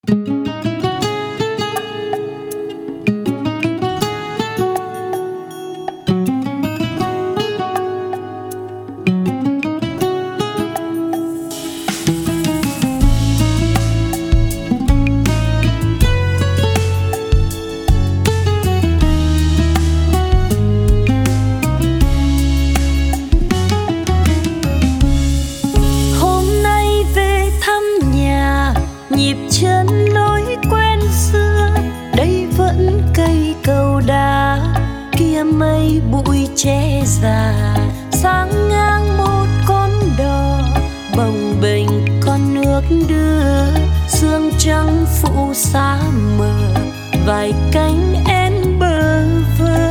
Nhịp chân lối quen xưa, đây vẫn cây cầu đá, kia mây bụi tre già, sáng ngang một con đò bồng bềnh con nước đưa, sương trắng phủ xa mờ vài cánh én bơ vơ.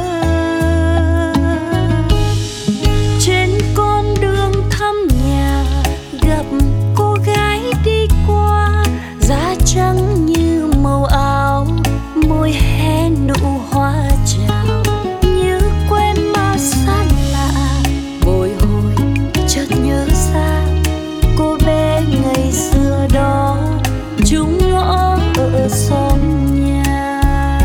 Trên con đường thăm nhà gặp cô gái đi qua, da trắng như màu áo, môi hé nụ hoa chào, như quen mà xa lạ, bồi hồi chợt nhớ ra cô bé ngày xưa đó, chúng ngõ ở xóm nhà.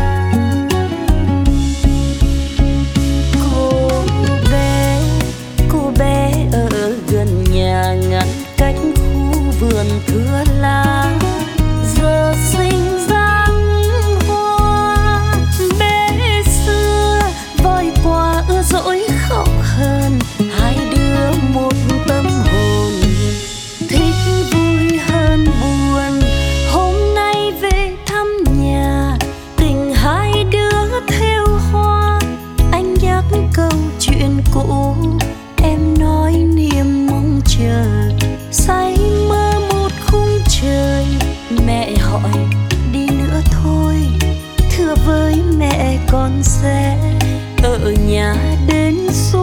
Cô bé ở gần nhà ngăn cách khu vườn thưa lá, giờ xinh dáng hoa. Bé xưa voi qua ưa dỗi khóc hờn, hai đứa một tâm hồn thích vui hơn buồn. Hôm nay về thăm nhà, tình hai đứa thêu hoa, anh nhắc câu chuyện cũ, em nói niềm mong chờ, say mơ một khung trời. Mẹ hỏi đi nữa thôi, thưa với mẹ con sẽ ở nhà đến suốt